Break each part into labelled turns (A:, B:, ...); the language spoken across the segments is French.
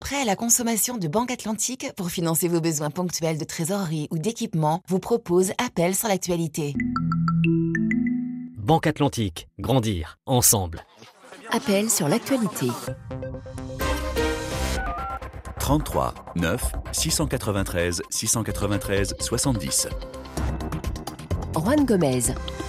A: prêt à la consommation de Banque Atlantique pour financer vos besoins ponctuels de trésorerie ou d'équipement vous propose Appel sur l'actualité.
B: Banque Atlantique, grandir ensemble.
A: Appel sur l'actualité.
C: 33 9 693 693 70.
A: Juan Gomez.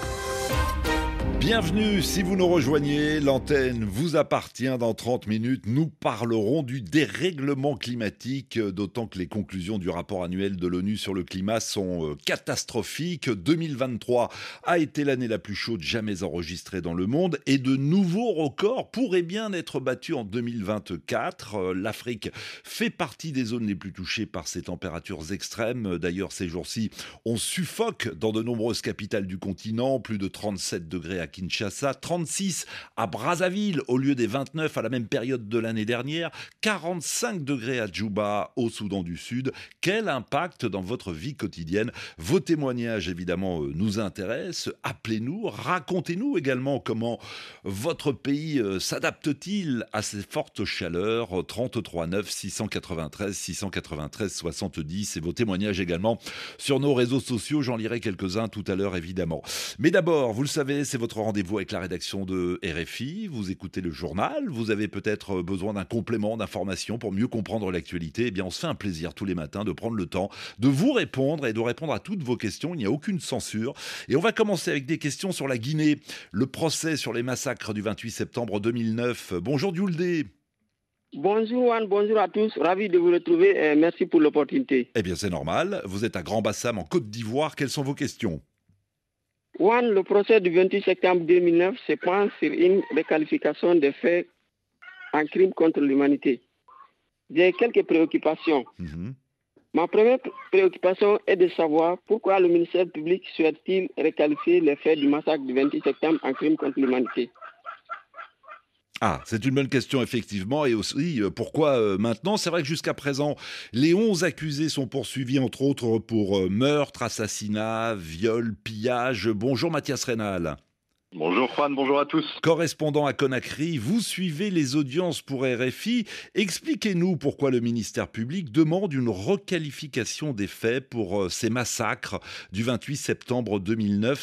D: Bienvenue, si vous nous rejoignez, l'antenne vous appartient. Dans 30 minutes, nous parlerons du dérèglement climatique, d'autant que les conclusions du rapport annuel de l'ONU sur le climat sont catastrophiques. 2023 a été l'année la plus chaude jamais enregistrée dans le monde et de nouveaux records pourraient bien être battus en 2024. L'Afrique fait partie des zones les plus touchées par ces températures extrêmes. D'ailleurs, ces jours-ci, on suffoque dans de nombreuses capitales du continent, plus de 37 degrés à Kinshasa, 36 à Brazzaville au lieu des 29 à la même période de l'année dernière, 45 degrés à Djouba au Soudan du Sud. Quel impact dans votre vie quotidienne? Vos témoignages évidemment nous intéressent. Appelez-nous, racontez-nous également comment votre pays s'adapte-t-il à ces fortes chaleurs. 33 9 693 693 70 et vos témoignages également sur nos réseaux sociaux. J'en lirai quelques-uns tout à l'heure évidemment. Mais d'abord, vous le savez, c'est votre rendez-vous avec la rédaction de RFI. Vous écoutez le journal, vous avez peut-être besoin d'un complément d'information pour mieux comprendre l'actualité. Eh bien, on se fait un plaisir tous les matins de prendre le temps de vous répondre et de répondre à toutes vos questions. Il n'y a aucune censure. Et on va commencer avec des questions sur la Guinée. Le procès sur les massacres du 28 septembre 2009. Bonjour Dioulde.
E: Bonjour Juan, bonjour à tous. Ravi de vous retrouver et merci pour l'opportunité.
D: Eh bien, c'est normal. Vous êtes à Grand-Bassam en Côte d'Ivoire. Quelles sont vos questions?
E: Juan, le procès du 28 septembre 2009 se penche sur une requalification des faits en crime contre l'humanité. J'ai quelques préoccupations. Ma première préoccupation est de savoir pourquoi le ministère public souhaite-t-il requalifier les faits du massacre du 28 septembre en crime contre l'humanité.
D: Ah, c'est une bonne question, effectivement. Et aussi, pourquoi maintenant? C'est vrai que jusqu'à présent, les 11 accusés sont poursuivis, entre autres, pour meurtre, assassinat, viol, pillage. Bonjour Mathias Reynal.
F: Bonjour Juan, bonjour à tous.
D: Correspondant à Conakry, vous suivez les audiences pour RFI. Expliquez-nous pourquoi le ministère public demande une requalification des faits pour ces massacres du 28 septembre 2009.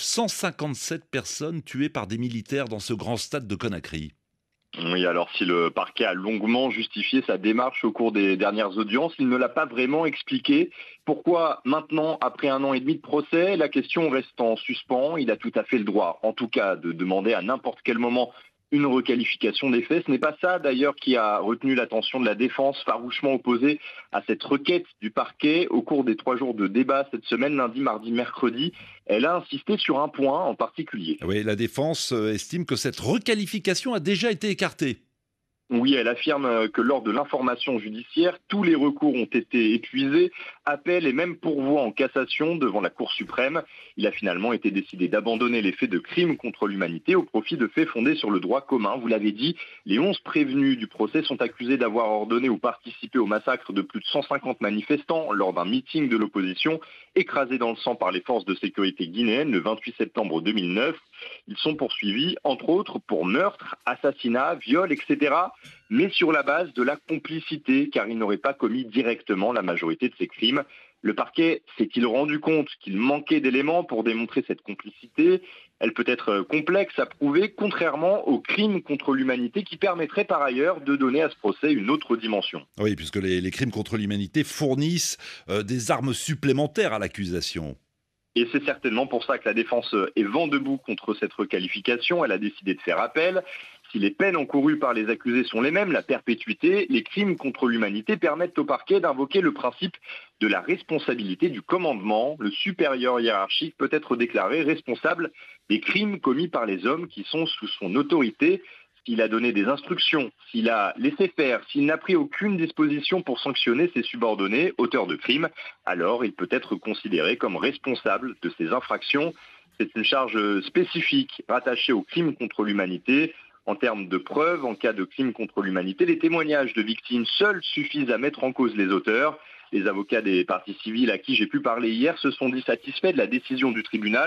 D: 157 personnes tuées par des militaires dans ce grand stade de Conakry.
F: Oui, alors si le parquet a longuement justifié sa démarche au cours des dernières audiences, il ne l'a pas vraiment expliqué. Pourquoi maintenant, après 1 an et demi de procès, la question reste en suspens? Il a tout à fait le droit, en tout cas, de demander à n'importe quel moment une requalification des faits. Ce n'est pas ça d'ailleurs qui a retenu l'attention de la défense, farouchement opposée à cette requête du parquet. Au cours des 3 jours de débat cette semaine, lundi, mardi, mercredi, elle a insisté sur un point en particulier.
D: Oui, la défense estime que cette requalification a déjà été écartée.
F: Oui, elle affirme que lors de l'information judiciaire, tous les recours ont été épuisés, appel et même pourvoi en cassation devant la Cour suprême. Il a finalement été décidé d'abandonner les faits de crimes contre l'humanité au profit de faits fondés sur le droit commun. Vous l'avez dit, les 11 prévenus du procès sont accusés d'avoir ordonné ou participé au massacre de plus de 150 manifestants lors d'un meeting de l'opposition, écrasés dans le sang par les forces de sécurité guinéennes le 28 septembre 2009. Ils sont poursuivis, entre autres, pour meurtre, assassinat, viol, etc., mais sur la base de la complicité, car ils n'auraient pas commis directement la majorité de ces crimes. Le parquet s'est-il rendu compte qu'il manquait d'éléments pour démontrer cette complicité? Elle peut être complexe à prouver, contrairement aux crimes contre l'humanité qui permettraient par ailleurs de donner à ce procès une autre dimension.
D: Oui, puisque les crimes contre l'humanité fournissent des armes supplémentaires à l'accusation.
F: Et c'est certainement pour ça que la défense est vent debout contre cette requalification. Elle a décidé de faire appel. Si les peines encourues par les accusés sont les mêmes, la perpétuité, les crimes contre l'humanité permettent au parquet d'invoquer le principe de la responsabilité du commandement. Le supérieur hiérarchique peut être déclaré responsable des crimes commis par les hommes qui sont sous son autorité. S'il a donné des instructions, s'il a laissé faire, s'il n'a pris aucune disposition pour sanctionner ses subordonnés, auteurs de crimes, alors il peut être considéré comme responsable de ces infractions. C'est une charge spécifique rattachée aux crimes contre l'humanité. En termes de preuves, en cas de crime contre l'humanité, les témoignages de victimes seuls suffisent à mettre en cause les auteurs. Les avocats des parties civiles à qui j'ai pu parler hier se sont dit satisfaits de la décision du tribunal.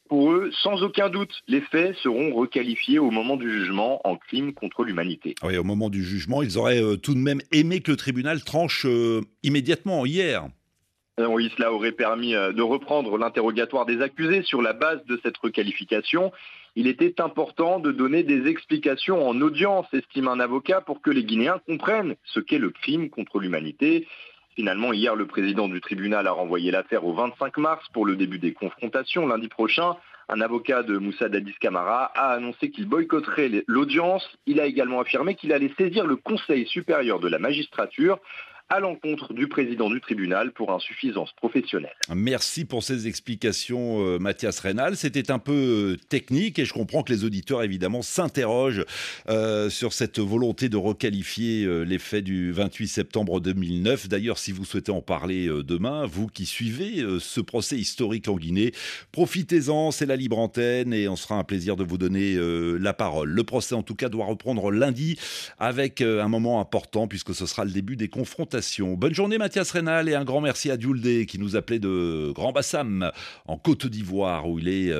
F: Pour eux, sans aucun doute, les faits seront requalifiés au moment du jugement en crime contre l'humanité.
D: Oui, au moment du jugement, ils auraient tout de même aimé que le tribunal tranche immédiatement, hier.
F: Oui, cela aurait permis de reprendre l'interrogatoire des accusés sur la base de cette requalification. Il était important de donner des explications en audience, estime un avocat, pour que les Guinéens comprennent ce qu'est le crime contre l'humanité. Finalement, hier, le président du tribunal a renvoyé l'affaire au 25 mars pour le début des confrontations. Lundi prochain, un avocat de Moussa Dadis Camara a annoncé qu'il boycotterait l'audience. Il a également affirmé qu'il allait saisir le Conseil supérieur de la magistrature à l'encontre du président du tribunal pour insuffisance professionnelle.
D: Merci pour ces explications, Mathias Reynal. C'était un peu technique et je comprends que les auditeurs, évidemment, s'interrogent sur cette volonté de requalifier les faits du 28 septembre 2009. D'ailleurs, si vous souhaitez en parler demain, vous qui suivez ce procès historique en Guinée, profitez-en, c'est la libre antenne et on sera un plaisir de vous donner la parole. Le procès, en tout cas, doit reprendre lundi avec un moment important puisque ce sera le début des confrontations. Bonne journée Mathias Reynal et un grand merci à Dioulde qui nous appelait de Grand Bassam en Côte d'Ivoire où il est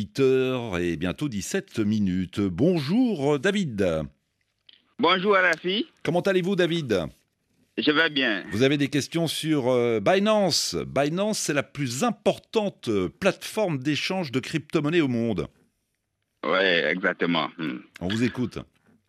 D: 8h et bientôt 17 minutes. Bonjour David.
G: Bonjour Arafi.
D: Comment allez-vous David ?
G: Je vais bien.
D: Vous avez des questions sur Binance. Binance, c'est la plus importante plateforme d'échange de crypto-monnaies au monde.
G: Oui, exactement.
D: On vous écoute.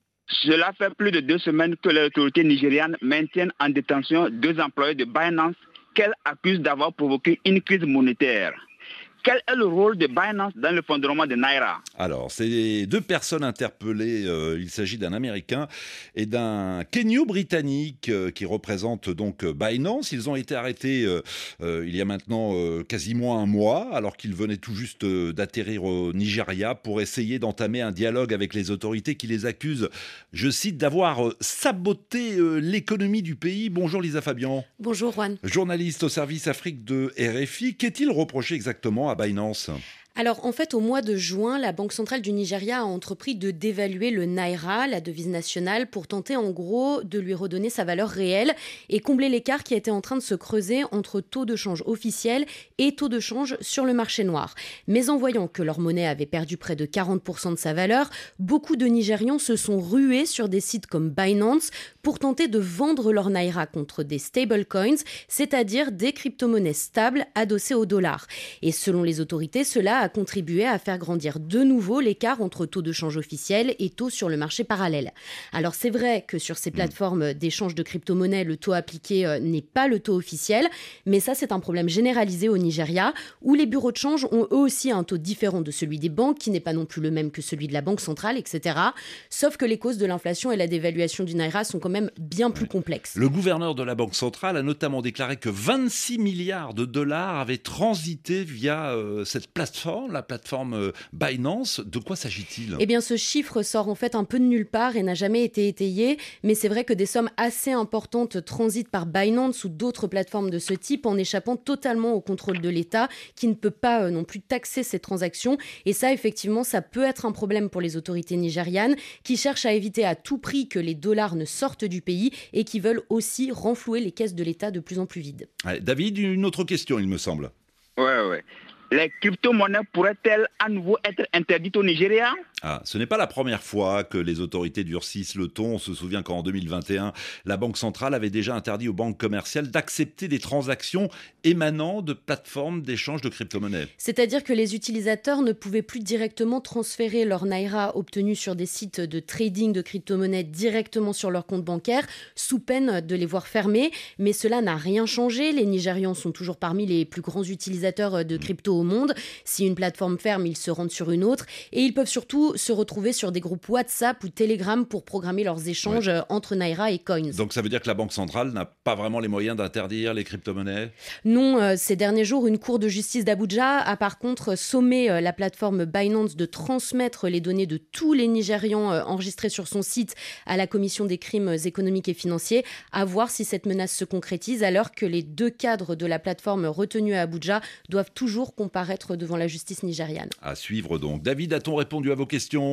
G: Cela fait plus de 2 semaines que les autorités nigérianes maintiennent en détention 2 employés de Binance qu'elles accusent d'avoir provoqué une crise monétaire. Quel est le rôle de Binance dans le fondement de Naira ?
D: Alors, c'est 2 personnes interpellées. Il s'agit d'un Américain et d'un Kenyo-Britannique qui représentent donc Binance. Ils ont été arrêtés il y a maintenant quasiment un mois, alors qu'ils venaient tout juste d'atterrir au Nigeria pour essayer d'entamer un dialogue avec les autorités qui les accusent, je cite, d'avoir saboté l'économie du pays. Bonjour Lisa Fabian.
H: Bonjour Juan.
D: Journaliste au service Afrique de RFI. Qu'est-il reproché exactement à Binance ?
H: Alors en fait, au mois de juin, la Banque centrale du Nigeria a entrepris de dévaluer le Naira, la devise nationale, pour tenter en gros de lui redonner sa valeur réelle et combler l'écart qui était en train de se creuser entre taux de change officiel et taux de change sur le marché noir. Mais en voyant que leur monnaie avait perdu près de 40% de sa valeur, beaucoup de Nigérians se sont rués sur des sites comme Binance pour tenter de vendre leur Naira contre des stablecoins, c'est-à-dire des crypto-monnaies stables adossées au dollar. Et selon les autorités, cela a contribué à faire grandir de nouveau l'écart entre taux de change officiel et taux sur le marché parallèle. Alors c'est vrai que sur ces plateformes d'échange de crypto-monnaies, le taux appliqué n'est pas le taux officiel, mais ça c'est un problème généralisé au Nigeria, où les bureaux de change ont eux aussi un taux différent de celui des banques, qui n'est pas non plus le même que celui de la Banque centrale, etc. Sauf que les causes de l'inflation et la dévaluation du Naira sont quand même bien plus complexes.
D: Le gouverneur de la Banque centrale a notamment déclaré que 26 milliards de dollars avaient transité via cette plateforme, la plateforme Binance. De quoi s'agit-il ?
H: Eh bien, ce chiffre sort en fait un peu de nulle part et n'a jamais été étayé, mais c'est vrai que des sommes assez importantes transitent par Binance ou d'autres plateformes de ce type en échappant totalement au contrôle de l'État, qui ne peut pas non plus taxer ces transactions. Et ça, effectivement, ça peut être un problème pour les autorités nigérianes, qui cherchent à éviter à tout prix que les dollars ne sortent du pays et qui veulent aussi renflouer les caisses de l'État de plus en plus vides.
D: David, une autre question, il me semble.
G: Ouais. Les crypto-monnaies pourraient-elles à nouveau être interdites au Nigeria ?
D: Ce n'est pas la première fois que les autorités durcissent le ton. On se souvient qu'en 2021, la Banque centrale avait déjà interdit aux banques commerciales d'accepter des transactions émanant de plateformes d'échange de crypto-monnaies.
H: C'est-à-dire que les utilisateurs ne pouvaient plus directement transférer leur Naira obtenus sur des sites de trading de crypto-monnaies directement sur leur compte bancaire, sous peine de les voir fermés. Mais cela n'a rien changé. Les Nigérians sont toujours parmi les plus grands utilisateurs de crypto au monde. Si une plateforme ferme, ils se rendent sur une autre. Et ils peuvent surtout se retrouver sur des groupes WhatsApp ou Telegram pour programmer leurs échanges entre Naira et Coins.
D: Donc ça veut dire que la Banque centrale n'a pas vraiment les moyens d'interdire les crypto-monnaies ?
H: Non, ces derniers jours, une cour de justice d'Abuja a par contre sommé la plateforme Binance de transmettre les données de tous les Nigérians enregistrés sur son site à la commission des crimes économiques et financiers, à voir si cette menace se concrétise, alors que les 2 cadres de la plateforme retenus à Abuja doivent toujours comparaître devant la justice nigériane.
D: À suivre donc. David, a-t-on répondu à vos questions ?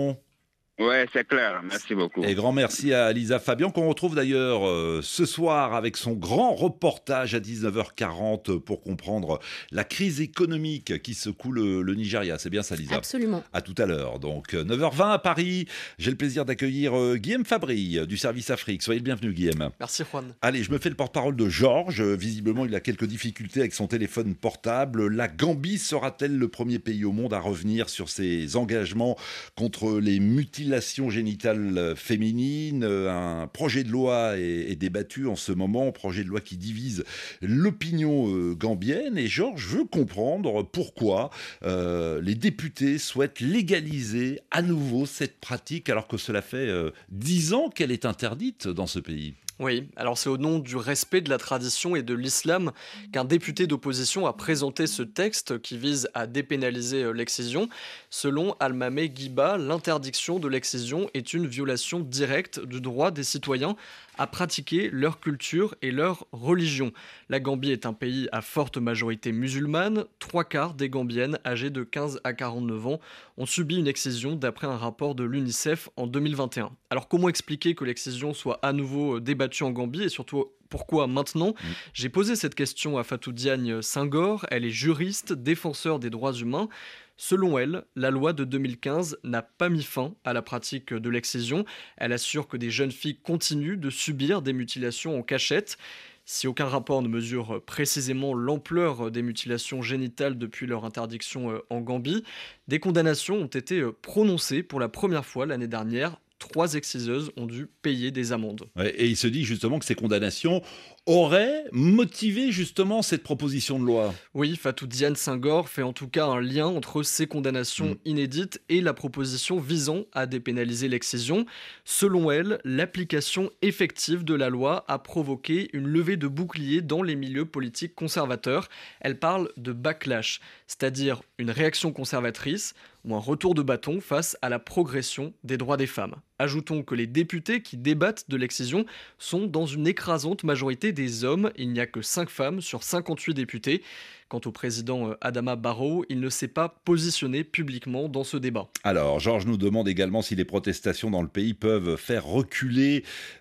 G: Ouais, c'est clair. Merci beaucoup.
D: Et grand merci à Lisa Fabian, qu'on retrouve d'ailleurs ce soir avec son grand reportage à 19h40 pour comprendre la crise économique qui secoue le Nigeria. C'est bien ça, Lisa?
H: Absolument.
D: À tout à l'heure. Donc 9h20 à Paris. J'ai le plaisir d'accueillir Guillaume Fabry du service Afrique. Soyez le bienvenu, Guillaume.
I: Merci, Juan.
D: Allez, je me fais le porte-parole de Georges. Visiblement, il a quelques difficultés avec son téléphone portable. La Gambie sera-t-elle le premier pays au monde à revenir sur ses engagements contre les mutilations génitales féminines? Un projet de loi est débattu en ce moment, projet de loi qui divise l'opinion gambienne. Et Georges veut comprendre pourquoi les députés souhaitent légaliser à nouveau cette pratique alors que cela fait 10 ans qu'elle est interdite dans ce pays.
I: Oui, alors c'est au nom du respect de la tradition et de l'islam qu'un député d'opposition a présenté ce texte qui vise à dépénaliser l'excision. Selon Almamé Guiba, l'interdiction de l'excision est une violation directe du droit des citoyens à pratiquer leur culture et leur religion. La Gambie est un pays à forte majorité musulmane. 3/4 des Gambiennes âgées de 15 à 49 ans ont subi une excision d'après un rapport de l'UNICEF en 2021. Alors comment expliquer que l'excision soit à nouveau débattue en Gambie et surtout pourquoi maintenant? J'ai posé cette question à Fatou Diagne Senghor. Elle est juriste, défenseur des droits humains. Selon elle, la loi de 2015 n'a pas mis fin à la pratique de l'excision. Elle assure que des jeunes filles continuent de subir des mutilations en cachette. Si aucun rapport ne mesure précisément l'ampleur des mutilations génitales depuis leur interdiction en Gambie, des condamnations ont été prononcées pour la première fois l'année dernière. 3 exciseuses ont dû payer des amendes.
D: Ouais, et il se dit justement que ces condamnations auraient motivé justement cette proposition de loi.
I: Oui, Fatou Diagne Senghor fait en tout cas un lien entre ces condamnations inédites et la proposition visant à dépénaliser l'excision. Selon elle, l'application effective de la loi a provoqué une levée de boucliers dans les milieux politiques conservateurs. Elle parle de backlash, c'est-à-dire une réaction conservatrice ou un retour de bâton face à la progression des droits des femmes. Ajoutons que les députés qui débattent de l'excision sont dans une écrasante majorité des hommes. Il n'y a que 5 femmes sur 58 députés. Quant au président Adama Barrow, il ne s'est pas positionné publiquement dans ce débat.
D: Alors, Georges nous demande également si les protestations dans le pays peuvent faire reculer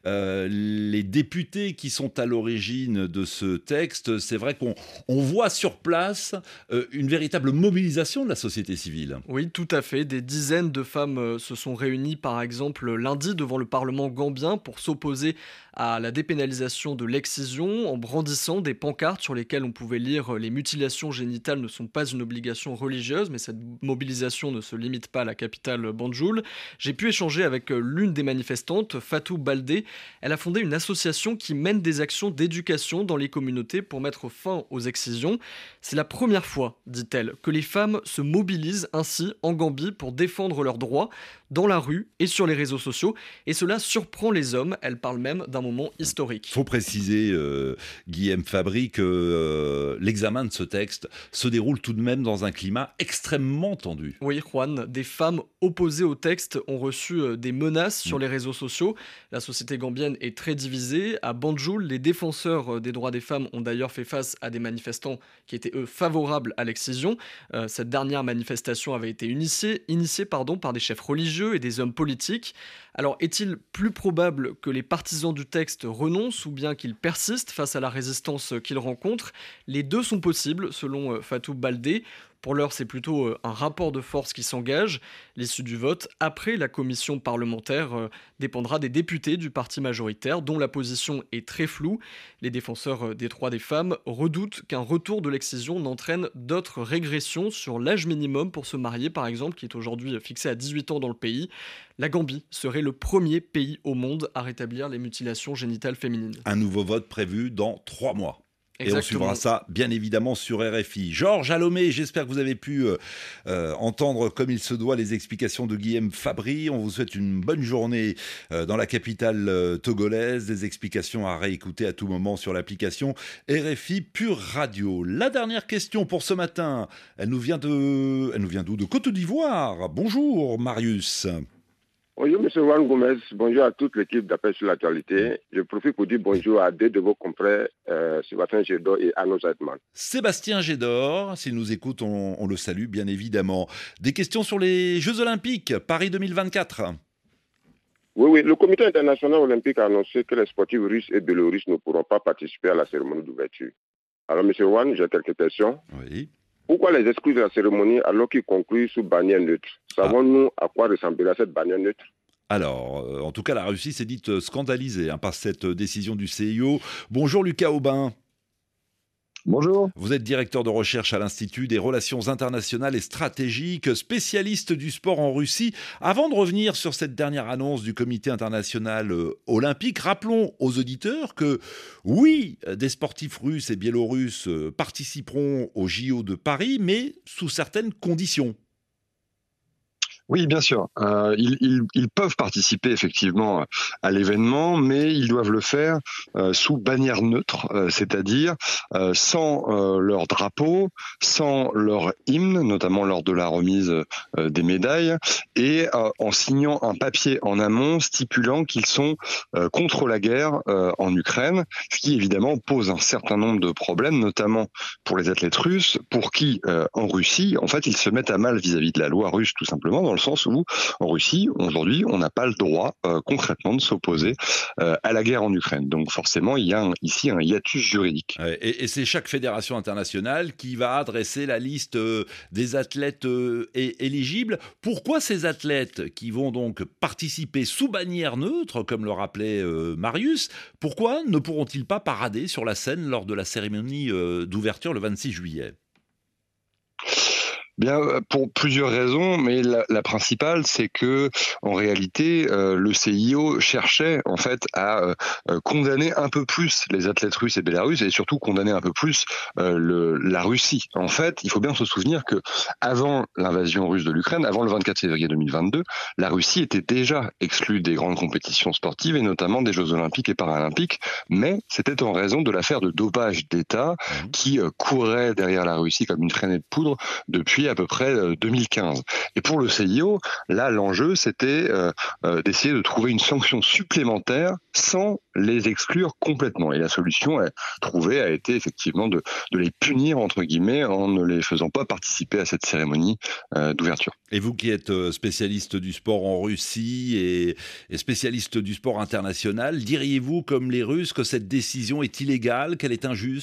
D: les députés qui sont à l'origine de ce texte. C'est vrai qu'on voit sur place une véritable mobilisation de la société civile.
I: Oui, tout à fait. Des dizaines de femmes se sont réunies, par exemple, lundi devant le Parlement gambien pour s'opposer à la dépénalisation de l'excision en brandissant des pancartes sur lesquelles on pouvait lire « Les mutilations génitales ne sont pas une obligation religieuse », mais cette mobilisation ne se limite pas à la capitale Banjul. J'ai pu échanger avec l'une des manifestantes, Fatou Baldé. Elle a fondé une association qui mène des actions d'éducation dans les communautés pour mettre fin aux excisions. C'est la première fois, dit-elle, que les femmes se mobilisent ainsi en Gambie pour défendre leurs droits dans la rue et sur les réseaux sociaux. Et cela surprend les hommes. Elle parle même d'un moment historique.
D: Il faut préciser, Guillaume Fabry, que l'examen de ce texte se déroule tout de même dans un climat extrêmement tendu.
I: Oui, Juan, des femmes opposées au texte ont reçu des menaces sur les réseaux sociaux. La société gambienne est très divisée. À Banjul, les défenseurs des droits des femmes ont d'ailleurs fait face à des manifestants qui étaient, eux, favorables à l'excision. Cette dernière manifestation avait été initiée par des chefs religieux et des hommes politiques. Alors, est-il plus probable que les partisans du texte renoncent ou bien qu'ils persistent face à la résistance qu'ils rencontrent? Les deux sont possibles, selon Fatou Baldé. Pour l'heure, c'est plutôt un rapport de force qui s'engage. L'issue du vote, après la commission parlementaire, dépendra des députés du parti majoritaire, dont la position est très floue. Les défenseurs des droits des femmes redoutent qu'un retour de l'excision n'entraîne d'autres régressions sur l'âge minimum pour se marier, par exemple, qui est aujourd'hui fixé à 18 ans dans le pays. La Gambie serait le premier pays au monde à rétablir les mutilations génitales féminines.
D: Un nouveau vote prévu dans 3 mois.
I: Exactement.
D: Et on suivra ça, bien évidemment, sur RFI. Georges Alomé, j'espère que vous avez pu entendre comme il se doit les explications de Guillaume Fabry. On vous souhaite une bonne journée dans la capitale togolaise. Des explications à réécouter à tout moment sur l'application RFI Pure Radio. La dernière question pour ce matin, elle nous vient d'où? De Côte d'Ivoire. Bonjour, Marius.
J: Bonjour M. Juan Gomez, bonjour à toute l'équipe d'Appel sur l'actualité. Je profite pour dire bonjour à 2 de vos confrères, Sébastien Gédor et Arnaud Zaitman.
D: Sébastien Gédor, s'il nous écoute, on le salue bien évidemment. Des questions sur les Jeux Olympiques, Paris 2024.
J: Oui, le comité international olympique a annoncé que les sportifs russes et biélorusses ne pourront pas participer à la cérémonie d'ouverture. Alors, M. Wan, j'ai quelques questions.
D: Oui.
J: Pourquoi les exclure de la cérémonie alors qu'ils concluent sous bannière neutre? Savons-nous à quoi ressemblera cette bannière neutre?
D: Alors, en tout cas, la Russie s'est dite scandalisée par cette décision du CIO. Bonjour Lucas Aubin.
K: Bonjour.
D: Vous êtes directeur de recherche à l'Institut des relations internationales et stratégiques, spécialiste du sport en Russie. Avant de revenir sur cette dernière annonce du Comité international olympique, rappelons aux auditeurs que, oui, des sportifs russes et biélorusses participeront aux JO de Paris, mais sous certaines conditions.
K: Oui, bien sûr. Ils peuvent participer effectivement à l'événement, mais ils doivent le faire sous bannière neutre, c'est-à-dire sans leur drapeau, sans leur hymne, notamment lors de la remise des médailles, et en signant un papier en amont stipulant qu'ils sont contre la guerre en Ukraine, ce qui évidemment pose un certain nombre de problèmes, notamment pour les athlètes russes, pour qui en Russie, en fait, ils se mettent à mal vis-à-vis de la loi russe, tout simplement, dans le sens où, en Russie, aujourd'hui, on n'a pas le droit concrètement de s'opposer à la guerre en Ukraine. Donc forcément, il y a ici un hiatus juridique.
D: Et c'est chaque fédération internationale qui va adresser la liste des athlètes éligibles. Pourquoi ces athlètes qui vont donc participer sous bannière neutre, comme le rappelait Marius, pourquoi ne pourront-ils pas parader sur la scène lors de la cérémonie d'ouverture le 26 juillet ?
K: Bien, pour plusieurs raisons, mais la principale, c'est que en réalité, le CIO cherchait en fait à condamner un peu plus les athlètes russes et bélarusses, et surtout condamner un peu plus la Russie. En fait, il faut bien se souvenir que avant l'invasion russe de l'Ukraine, avant le 24 février 2022, la Russie était déjà exclue des grandes compétitions sportives et notamment des Jeux olympiques et paralympiques, mais c'était en raison de l'affaire de dopage d'État qui courait derrière la Russie comme une traînée de poudre depuis à peu près 2015. Et pour le CIO, là, l'enjeu, c'était d'essayer de trouver une sanction supplémentaire sans les exclure complètement. Et la solution trouvée a été effectivement de les punir, entre guillemets, en ne les faisant pas participer à cette cérémonie d'ouverture.
D: Et vous qui êtes spécialiste du sport en Russie et spécialiste du sport international, diriez-vous, comme les Russes, que cette décision est illégale, qu'elle est injuste ?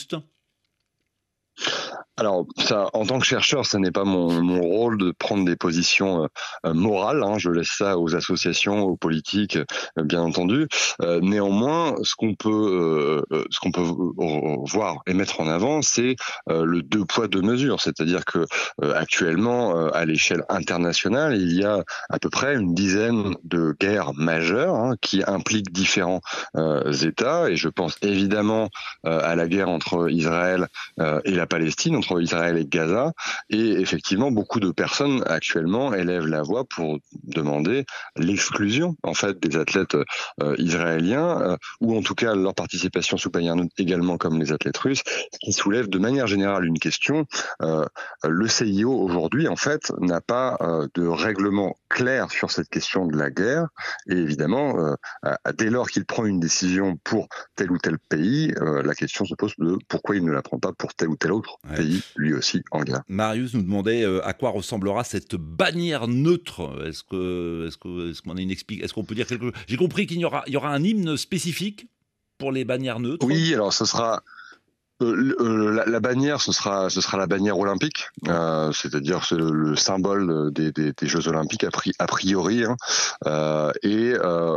K: Alors, ça, en tant que chercheur, ce n'est pas mon rôle de prendre des positions morales. Je laisse ça aux associations, aux politiques, bien entendu. Néanmoins, ce qu'on peut voir et mettre en avant, c'est le deux poids deux mesures. C'est-à-dire que actuellement, à l'échelle internationale, il y a à peu près une dizaine de guerres majeures qui impliquent différents États. Et je pense évidemment à la guerre entre Israël et la Palestine, entre Israël et Gaza, et effectivement beaucoup de personnes actuellement élèvent la voix pour demander l'exclusion en fait des athlètes israéliens ou en tout cas leur participation sous bannière neutre également comme les athlètes russes, ce qui soulève de manière générale une question. Le CIO aujourd'hui en fait n'a pas de règlement clair sur cette question de la guerre et évidemment dès lors qu'il prend une décision pour tel ou tel pays, la question se pose de pourquoi il ne la prend pas pour tel ou tel autre pays, lui aussi en guerre.
D: Marius nous demandait à quoi ressemblera cette bannière neutre. Est-ce qu'on a une explication ? Est-ce qu'on peut dire quelque chose ? J'ai compris qu'il y aura un hymne spécifique pour les bannières neutres.
K: Oui, alors ce sera... la bannière, ce sera la bannière olympique, c'est-à-dire c'est le symbole des Jeux olympiques a priori, et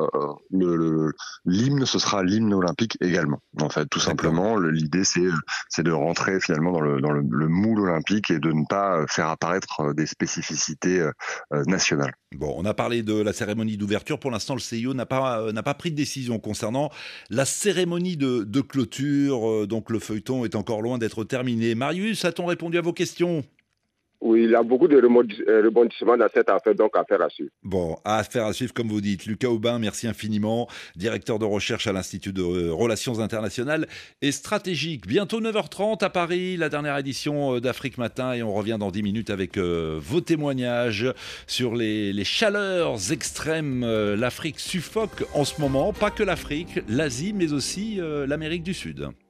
K: l'hymne, ce sera l'hymne olympique également. En fait, tout simplement, l'idée c'est de rentrer finalement dans le moule olympique et de ne pas faire apparaître des spécificités nationales.
D: Bon, on a parlé de la cérémonie d'ouverture. Pour l'instant, le CIO n'a pas pris de décision concernant la cérémonie de clôture. Donc le feuilleton est encore loin d'être terminé. Marius, a-t-on répondu à vos questions ?
J: Oui, il y a beaucoup de rebondissements dans cette affaire, donc affaire à suivre.
D: Bon, affaire à suivre comme vous dites. Lucas Aubin, merci infiniment, directeur de recherche à l'Institut de relations internationales et stratégiques. Bientôt 9h30 à Paris, la dernière édition d'Afrique Matin et on revient dans 10 minutes avec vos témoignages sur les chaleurs extrêmes. L'Afrique suffoque en ce moment, pas que l'Afrique, l'Asie mais aussi l'Amérique du Sud.